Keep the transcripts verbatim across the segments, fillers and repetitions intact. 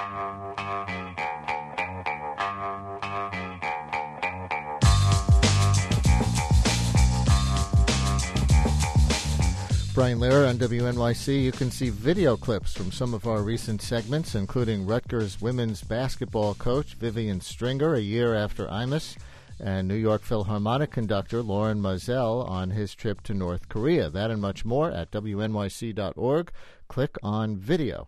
Brian Lehrer on W N Y C. You can see video clips from some of our recent segments, including Rutgers women's basketball coach Vivian Stringer a year after Imus, and New York Philharmonic conductor Lauren Moselle on his trip to North Korea. That and much more at W N Y C dot org. Click on video.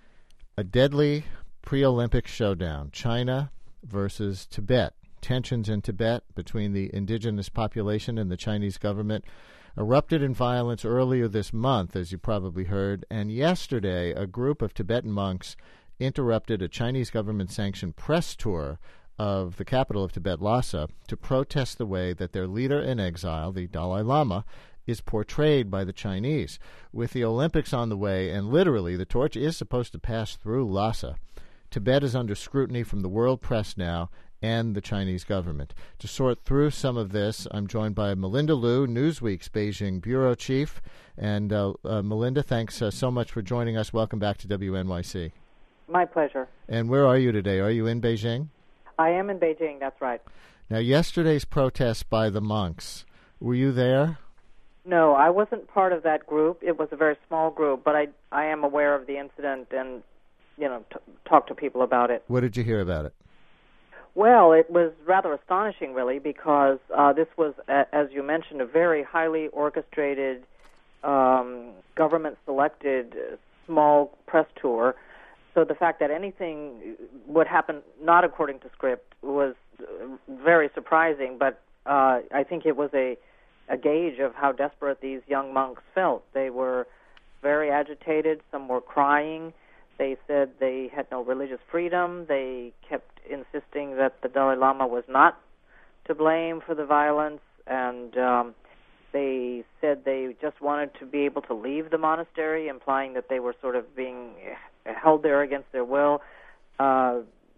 A deadly pre-Olympic showdown, China versus Tibet. Tensions in Tibet between the indigenous population and the Chinese government erupted in violence earlier this month, as you probably heard, and yesterday a group of Tibetan monks interrupted a Chinese government-sanctioned press tour of the capital of Tibet, Lhasa, to protest the way that their leader in exile, the Dalai Lama, is portrayed by the Chinese. With the Olympics on the way, and literally the torch is supposed to pass through Lhasa, Tibet is under scrutiny from the world press now and the Chinese government. To sort through some of this, I'm joined by Melinda Liu, Newsweek's Beijing bureau chief. And uh, uh, Melinda, thanks uh, so much for joining us. Welcome back to W N Y C. My pleasure. And where are you today? Are you in Beijing? I am in Beijing, that's right. Now, yesterday's protest by the monks, were you there? No, I wasn't part of that group. It was a very small group, but I, I am aware of the incident and, you know, t- talk to people about it. What did you hear about it? Well, it was rather astonishing, really, because uh, this was, a, as you mentioned, a very highly orchestrated, um, government-selected uh, small press tour. So the fact that anything would happen not according to script was uh, very surprising, but uh, I think it was a, a gauge of how desperate these young monks felt. They were very agitated. Some were crying. They said they had no religious freedom. They kept insisting that the Dalai Lama was not to blame for the violence, and um, they said they just wanted to be able to leave the monastery, implying that they were sort of being held there against their will. Uh,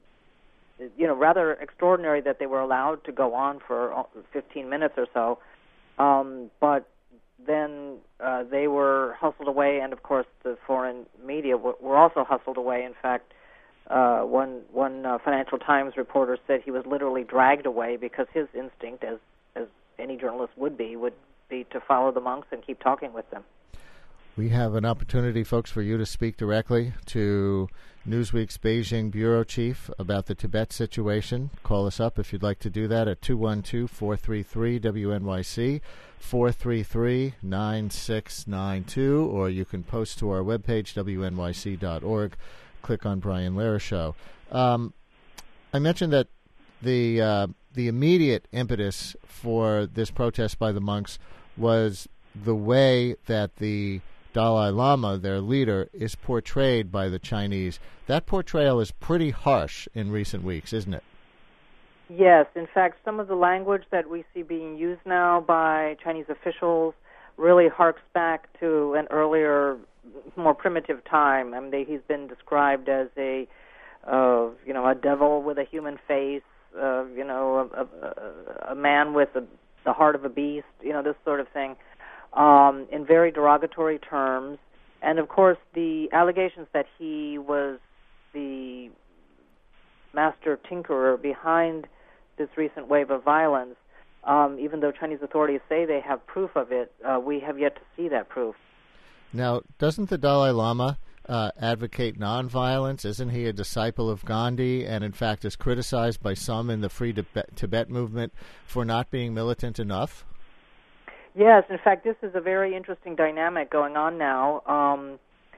you know, rather extraordinary that they were allowed to go on for fifteen minutes or so, um, but then uh, they were hustled away, and of course the foreign media w- were also hustled away. In fact, uh, one one uh, Financial Times reporter said he was literally dragged away because his instinct, as as any journalist would be, would be to follow the monks and keep talking with them. We have an opportunity, folks, for you to speak directly to Newsweek's Beijing bureau chief about the Tibet situation. Call us up if you'd like to do that at two one two, four three three, W N Y C, four three three, nine six nine two, or you can post to our webpage, W N Y C dot org. Click on Brian Lehrer Show. Um, I mentioned that the uh, the immediate impetus for this protest by the monks was the way that the Dalai Lama, their leader, is portrayed by the Chinese. That portrayal is pretty harsh in recent weeks, isn't it? Yes. In fact, some of the language that we see being used now by Chinese officials really harks back to an earlier, more primitive time. I mean, they, he's been described as a, uh, you know, a devil with a human face, uh, you know, a, a, a man with a, the heart of a beast, you know, this sort of thing. Um, in very derogatory terms. And, of course, the allegations that he was the master tinkerer behind this recent wave of violence, um, even though Chinese authorities say they have proof of it, uh, we have yet to see that proof. Now, doesn't the Dalai Lama uh, advocate nonviolence? Isn't he a disciple of Gandhi and, in fact, is criticized by some in the Free Tibet, Tibet movement for not being militant enough? Yes, in fact, this is a very interesting dynamic going on now. Um,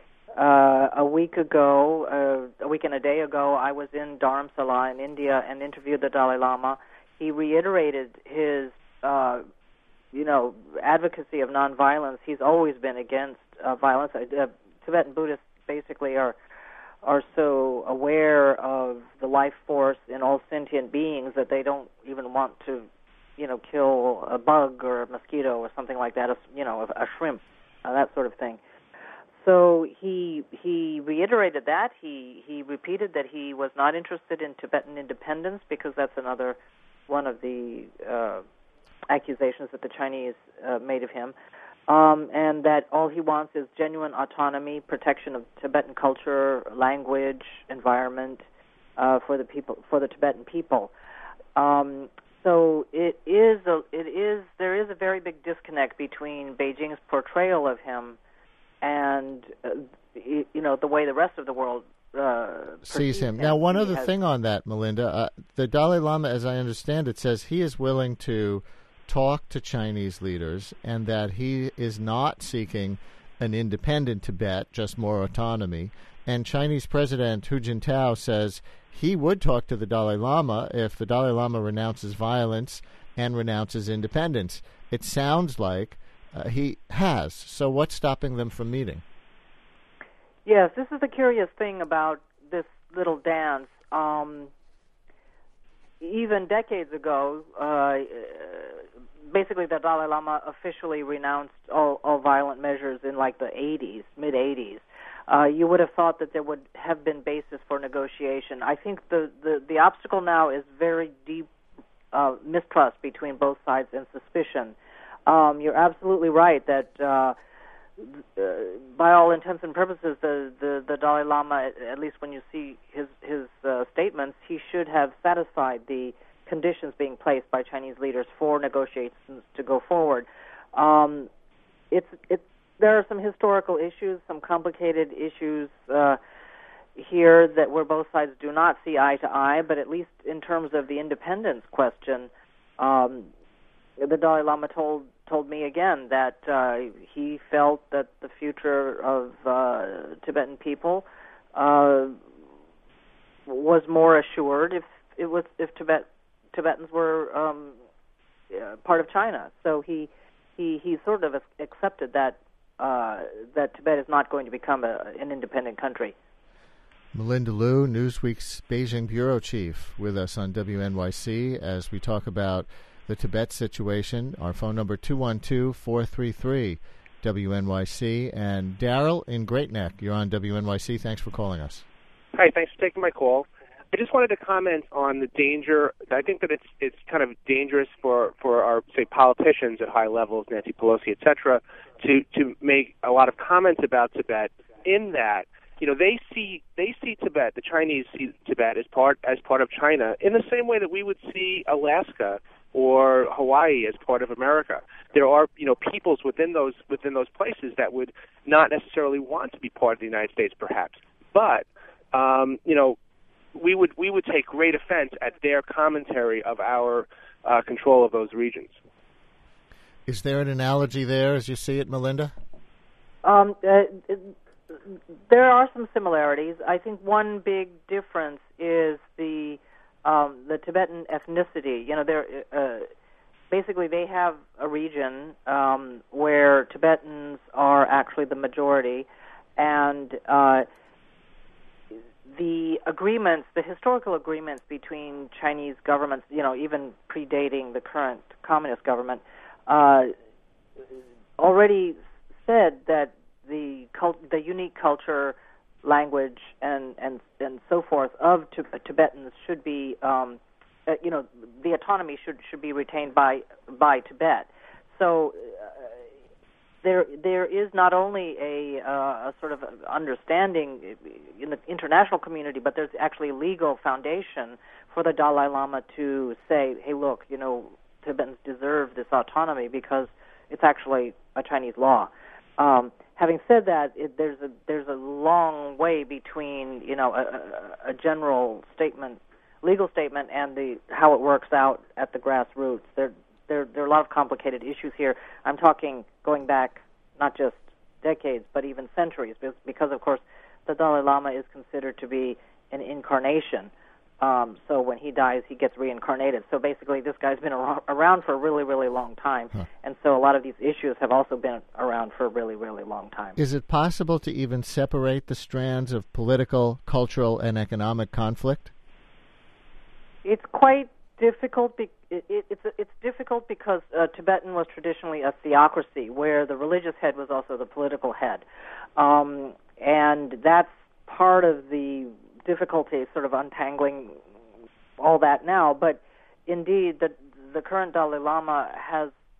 uh, a week ago, uh, a week and a day ago, I was in Dharamsala in India and interviewed the Dalai Lama. He reiterated his, uh, you know, advocacy of nonviolence. He's always been against uh, violence. Uh, Tibetan Buddhists basically are are so aware of the life force in all sentient beings that they don't even want to, you know, kill a bug or a mosquito or something like that, a, you know, a, a shrimp, uh, that sort of thing. So he he reiterated that. He he repeated that he was not interested in Tibetan independence because that's another one of the uh, accusations that the Chinese uh, made of him. um, and that all he wants is genuine autonomy, protection of Tibetan culture, language, environment uh, for the people, for the Tibetan people. Um, so it is a, it is there is a very big disconnect between Beijing's portrayal of him and uh, you know the way the rest of the world uh, sees him. him. Now, one He other has, thing on that, Melinda, uh, the Dalai Lama, as I understand it, says he is willing to talk to Chinese leaders and that he is not seeking an independent Tibet, just more autonomy. And Chinese President Hu Jintao says he would talk to the Dalai Lama if the Dalai Lama renounces violence and renounces independence. It sounds like uh, he has. So what's stopping them from meeting? Yes, this is the curious thing about this little dance. Um, even decades ago, uh, basically the Dalai Lama officially renounced all, all violent measures in like the eighties, mid-eighties. Uh, you would have thought that there would have been basis for negotiation. I think the, the, the obstacle now is very deep uh, mistrust between both sides and suspicion. Um, you're absolutely right that uh, uh, by all intents and purposes, the, the, the Dalai Lama, at least when you see his, his uh, statements, he should have satisfied the conditions being placed by Chinese leaders for negotiations to go forward. Um, it's it's There are some historical issues, some complicated issues uh, here that where both sides do not see eye to eye, but at least in terms of the independence question, um, the Dalai Lama told told me again that uh, he felt that the future of uh, Tibetan people uh, was more assured if it was if Tibet Tibetans were um, uh, part of China. So he he he sort of accepted that. Uh, that Tibet is not going to become a, an independent country. Melinda Liu, Newsweek's Beijing bureau chief, with us on W N Y C as we talk about the Tibet situation. Our phone number two one two, four three three, W N Y C. And Daryl in Great Neck, you're on W N Y C. Thanks for calling us. Hi, thanks for taking my call. I just wanted to comment on the danger. I think that it's it's kind of dangerous for, for our, say, politicians at high levels, Nancy Pelosi, et cetera, to, to make a lot of comments about Tibet in that, you know, they see they see Tibet, the Chinese see Tibet as part as part of China in the same way that we would see Alaska or Hawaii as part of America. There are, you know, peoples within those within those places that would not necessarily want to be part of the United States, perhaps. But, um, you know, we would we would take great offense at their commentary of our uh, control of those regions. Is there an analogy there as you see it, Melinda? Um, uh, there are some similarities. I think one big difference is the um, the Tibetan ethnicity. You know, they're uh, basically they have a region um, where Tibetans are actually the majority, and uh, the agreements, the historical agreements between Chinese governments, you know, even predating the current communist government, uh, already said that the cult, the unique culture, language, and and and so forth of t- Tibetans should be, um, uh, you know, the autonomy should should be retained by by Tibet. So uh, there there is not only a, uh, a sort of understanding in the international community, but there's actually a legal foundation for the Dalai Lama to say, hey, look, you know, Tibetans deserve this autonomy because it's actually a Chinese law. Um, having said that, it, there's a there's a long way between, you know, a, a general statement, legal statement, and the how it works out at the grassroots. There there there are a lot of complicated issues here. I'm talking going back not just decades, but even centuries, because, because of course the Dalai Lama is considered to be an incarnation. Um, so when he dies, he gets reincarnated. So basically, this guy's been ar- around for a really, really long time. Huh. And so a lot of these issues have also been around for a really, really long time. Is it possible to even separate the strands of political, cultural, and economic conflict? It's quite difficult. Be- it, it, it's it's difficult because uh, Tibetan was traditionally a theocracy, where the religious head was also the political head, um, and that's part of the difficulty, sort of untangling all that now. But indeed, the the current Dalai Lama has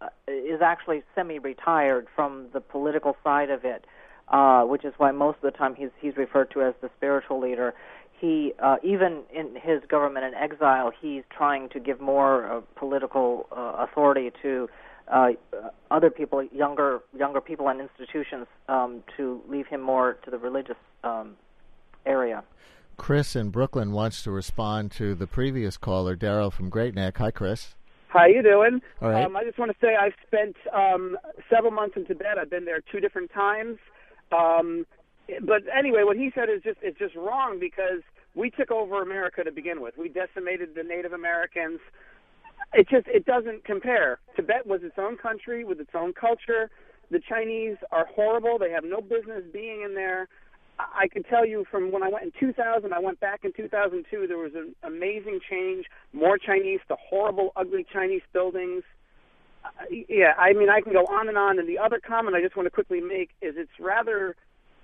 is actually semi-retired from the political side of it, uh, which is why most of the time he's he's referred to as the spiritual leader. He, uh, even in his government in exile, he's trying to give more uh, political uh, authority to uh, other people, younger younger people and institutions, um, to leave him more to the religious um, area. Chris in Brooklyn wants to respond to the previous caller, Daryl from Great Neck. Hi, Chris. How you doing? All right. Um, I just want to say I've spent um, several months in Tibet. I've been there two different times. Um, but anyway, what he said is just is just wrong, because we took over America to begin with. We decimated the Native Americans. It just it doesn't compare. Tibet was its own country with its own culture. The Chinese are horrible. They have no business being in there. I can tell you from when I went in two thousand, I went back in two thousand two, there was an amazing change, more Chinese, the horrible, ugly Chinese buildings. Uh, yeah, I mean, I can go on and on. And the other comment I just want to quickly make is it's rather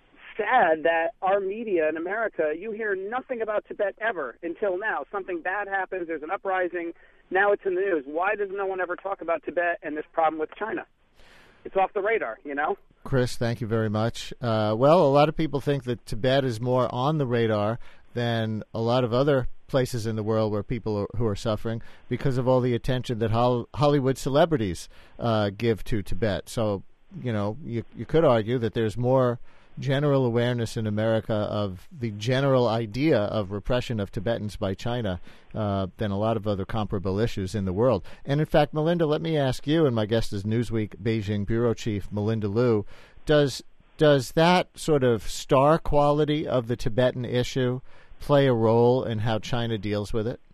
sad that our media in America, you hear nothing about Tibet ever until now. Something bad happens, there's an uprising, now it's in the news. Why does no one ever talk about Tibet and this problem with China? It's off the radar, you know? Chris, thank you very much. Uh, well, a lot of people think that Tibet is more on the radar than a lot of other places in the world where people are, who are suffering because of all the attention that Hol- Hollywood celebrities uh, give to Tibet. So, you know, you, you could argue that there's more general awareness in America of the general idea of repression of Tibetans by China uh, than a lot of other comparable issues in the world. And in fact, Melinda, let me ask you, and my guest is Newsweek Beijing Bureau Chief Melinda Liu, does does that sort of star quality of the Tibetan issue play a role in how China deals with it?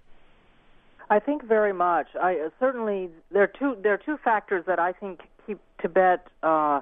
I think very much. I uh, certainly there are two there are two factors that I think keep Tibet uh,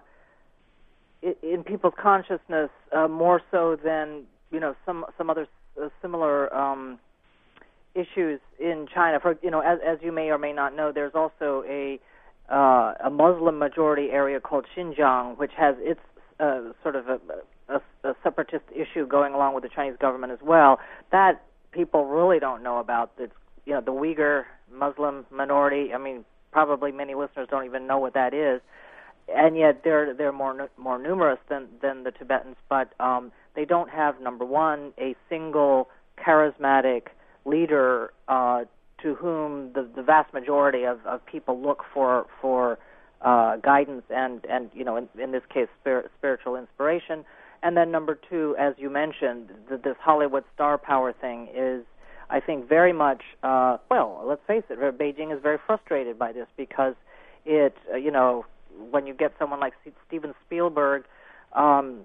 in people's consciousness uh, more so than you know some some other uh, similar um, issues in China. For you know, as, as you may or may not know, there's also a uh, a Muslim majority area called Xinjiang, which has its uh, sort of a, a, a separatist issue going along with the Chinese government as well. That people really don't know about. It's you know the Uyghur Muslim minority. I mean, probably many listeners don't even know what that is. And yet they're they're more more numerous than, than the Tibetans, but um, they don't have, number one, a single charismatic leader uh, to whom the, the vast majority of, of people look for for uh, guidance and, and you know in, in this case spirit, spiritual inspiration. And then number two, as you mentioned, the, this Hollywood star power thing is, I think, very much uh, well. Let's face it, Beijing is very frustrated by this because it uh, you know. when you get someone like Steven Spielberg, um,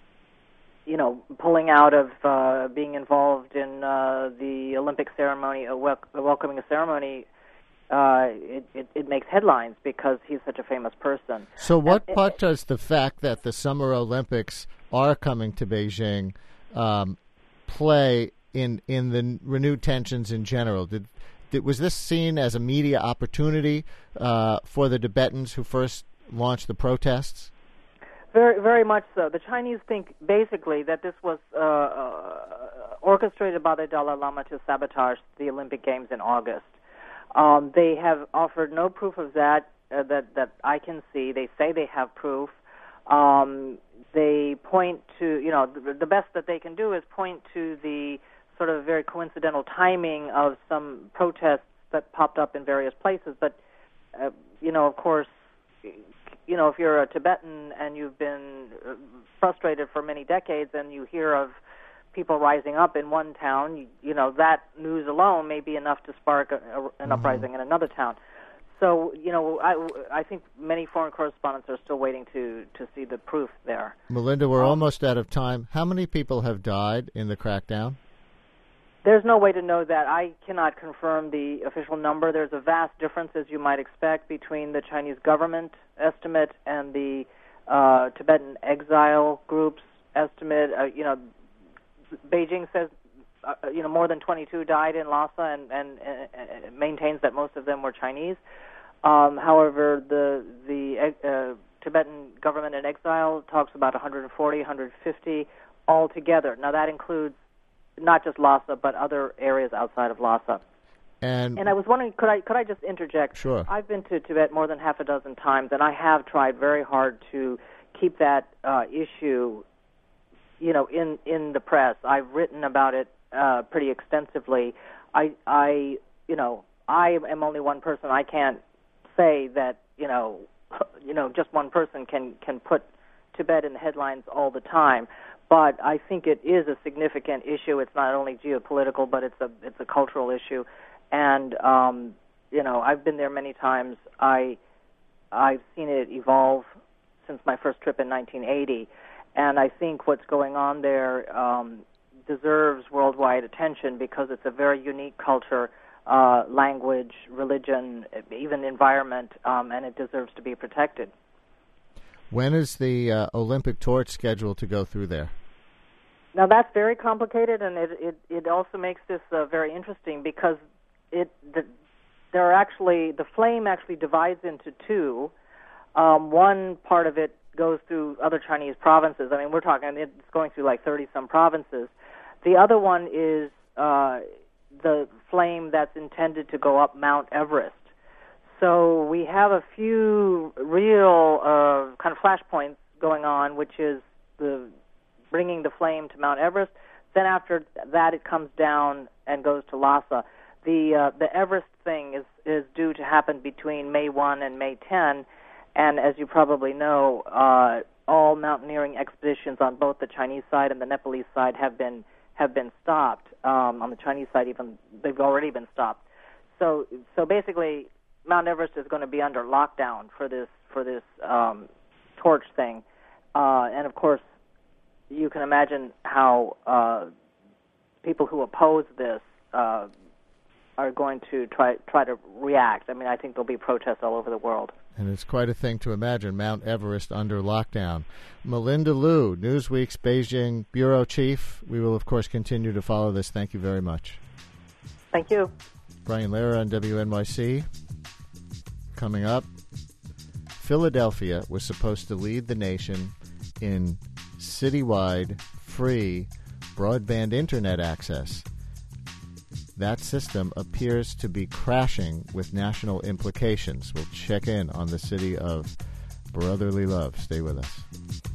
you know, pulling out of uh, being involved in uh, the Olympic ceremony, a wel- welcoming a ceremony, uh, it, it, it makes headlines because he's such a famous person. So what and, part does the fact that the Summer Olympics are coming to Beijing um, play in in the renewed tensions in general? Did, did was this seen as a media opportunity uh, for the Tibetans who first launched the protests? Very, very much so. The Chinese think basically that this was uh, uh, orchestrated by the Dalai Lama to sabotage the Olympic Games in August. Um, they have offered no proof of that uh, that that I can see. They say they have proof. Um, they point to, you know, the, the best that they can do is point to the sort of very coincidental timing of some protests that popped up in various places. But, uh, you know, of course, you know, if you're a Tibetan and you've been frustrated for many decades and you hear of people rising up in one town, you, you know, that news alone may be enough to spark a, a, an mm-hmm. uprising in another town. So, you know, I, I think many foreign correspondents are still waiting to, to see the proof there. Melinda, we're um, almost out of time. How many people have died in the crackdown? There's no way to know that. I cannot confirm the official number. There's a vast difference, as you might expect, between the Chinese government estimate and the uh, Tibetan exile group's estimate. Uh, you know, Beijing says, uh, you know, more than twenty-two died in Lhasa and, and, and maintains that most of them were Chinese. Um, however, the the uh, Tibetan government in exile talks about one hundred forty, one hundred fifty altogether. Now, that includes not just Lhasa, but other areas outside of Lhasa. And, and I was wondering, could I could I just interject? Sure. I've been to Tibet more than half a dozen times, and I have tried very hard to keep that uh, issue, you know, in, in the press. I've written about it uh, pretty extensively. I, I, you know, I am only one person. I can't say that, you know, you know, just one person can, can put Tibet in the headlines all the time. But I think it is a significant issue. It's not only geopolitical, but it's a it's a cultural issue. And, um, you know, I've been there many times. I, I've seen it evolve since my first trip in nineteen eighty. And I think what's going on there um, deserves worldwide attention because it's a very unique culture, uh, language, religion, even environment, um, and it deserves to be protected. When is the uh, Olympic torch scheduled to go through there? Now, that's very complicated, and it, it, it also makes this uh, very interesting because it the, there are actually, the flame actually divides into two. Um, one part of it goes through other Chinese provinces. I mean, we're talking, it's going through like thirty-some provinces. The other one is uh, the flame that's intended to go up Mount Everest. So we have a few real uh, kind of flashpoints going on, which is the bringing the flame to Mount Everest. Then after that, it comes down and goes to Lhasa. The uh, the Everest thing is, is due to happen between May first and May tenth, and as you probably know, uh, all mountaineering expeditions on both the Chinese side and the Nepalese side have been have been stopped. Um, on the Chinese side, even they've already been stopped. So so basically, Mount Everest is going to be under lockdown for this for this um, torch thing, uh, and of course, you can imagine how uh, people who oppose this uh, are going to try try to react. I mean, I think there'll be protests all over the world. And it's quite a thing to imagine, Mount Everest under lockdown. Melinda Liu, Newsweek's Beijing bureau chief. We will, of course, continue to follow this. Thank you very much. Thank you. Brian Lehrer on W N Y C. Coming up, Philadelphia was supposed to lead the nation in citywide free broadband internet access. That system appears to be crashing with national implications. We'll check in on the city of brotherly love. Stay with us.